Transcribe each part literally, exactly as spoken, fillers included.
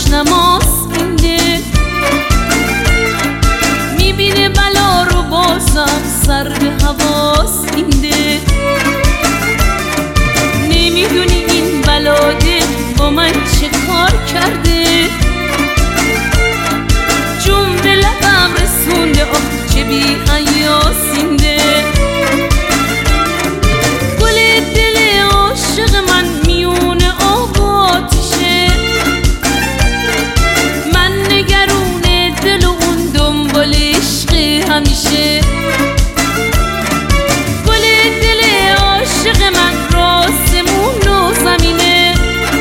نماز مونده، میبینه بلا رو بازم سر به حواس اینده. نمیدونی این بلا دل با من چه کار کرده، جون به لبم رسونده آخ چه بی حیاسینده. گل دل عاشق من میون آب و آتیشه، من نگرون دل و اون دنبال عشق همیشه. گل دل عاشق من راسمون و زمینه،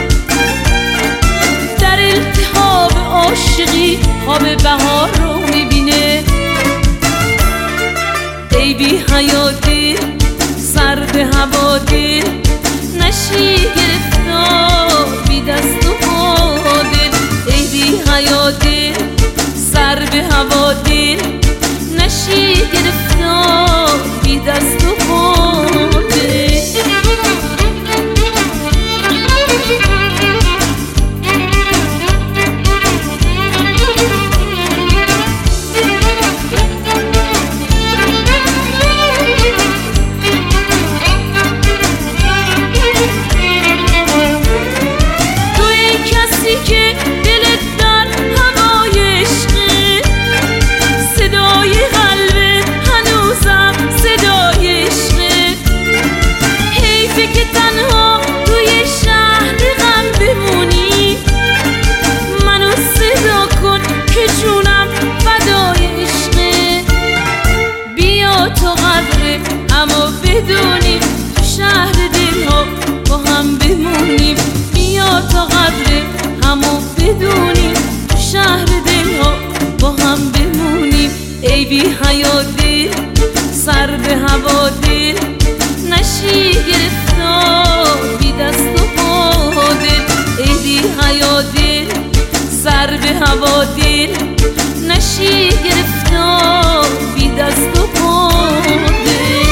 در التهاب عاشقی خواب بهار رو میبینه. ای بی حیا دل سر به هوا دل، نشی گرفتار بی دست و پا دل. ای بی حیا دل سر به هوا دل، نشی گرفتار بی دست و پا دل. که دلت در هوای عشقه، صدای قلبت هنوزم صدای عشقه. حیفه که تنها توی شهر غم بمونی، منو صدا کن که جونم فدای عشقه. بیا تو قدره اما بدونیم تو شهر دلها با هم بمونیم. بیا تا قدره همو بدونیم تو شهر دلها با هم بمونیم. ای بی حیا دل سر به هوا دل، نشی گرفتار بی دست و پا دل. ای بی حیا دل سر به هوا دل، نشی گرفتار بی دست و پا دل.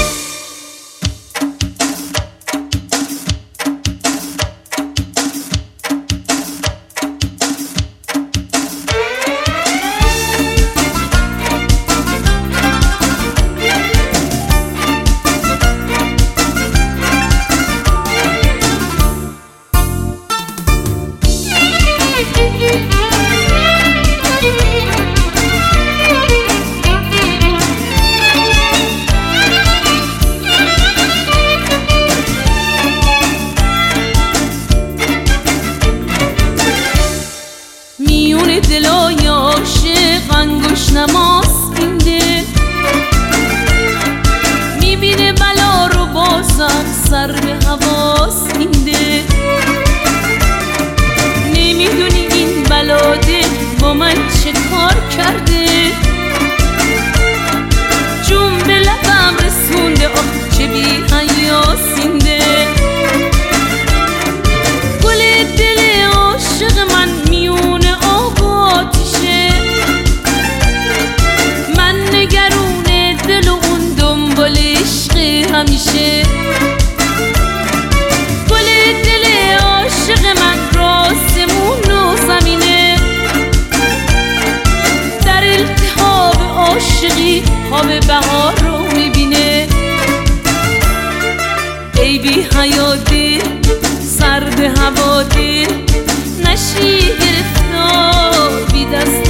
میون دلای عاشق انگوش نماز مونده، میبینه بلا رو بازم سر به حواس اینده. نمیدونی این بلا دل با من چه کار کرده، جون به لبم رسونده آخ چه بی حیاسینده. گل دل عاشق من میون آب و آتیشه، من نگرون دل و اون دنبال عشق همیشه. گل دل عاشق من راسمون و زمینه، در التهاب عاشقی خواب بهار رو میبینه. ای بی حیا دل سر به هوا دل، نشی گرفتار بی دست